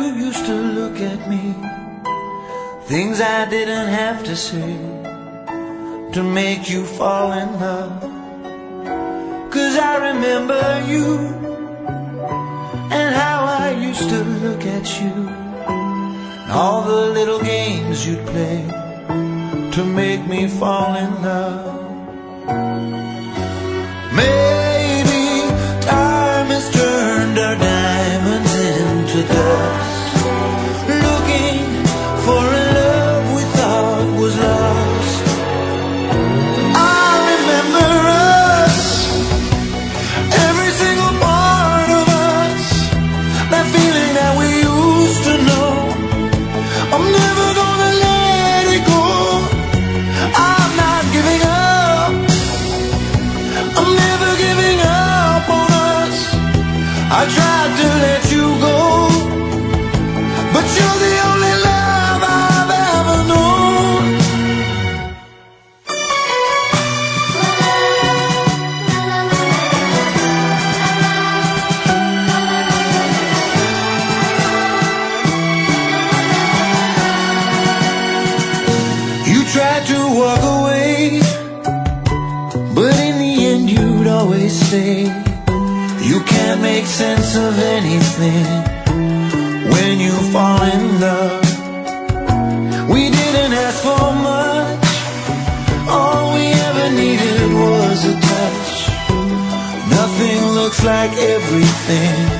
used to look at me, things I didn't have to say to make you fall in love. 'Cause I remember you and how I used to look at you, and all the little games you'd play to make me fall in love. Maybe time has turned our diamonds into dust, looking for a love we thought was lost. I remember us, every single part of us, that feeling that we used to know. I'm never gonna let it go. I'm not giving up. I'm never giving up on us. I tried to let you go, but you're the only love I've ever known. You tried to walk away, but in the end you'd always say, you can't make sense of anything when you fall in love. We didn't ask for much, all we ever needed was a touch. Nothing looks like everything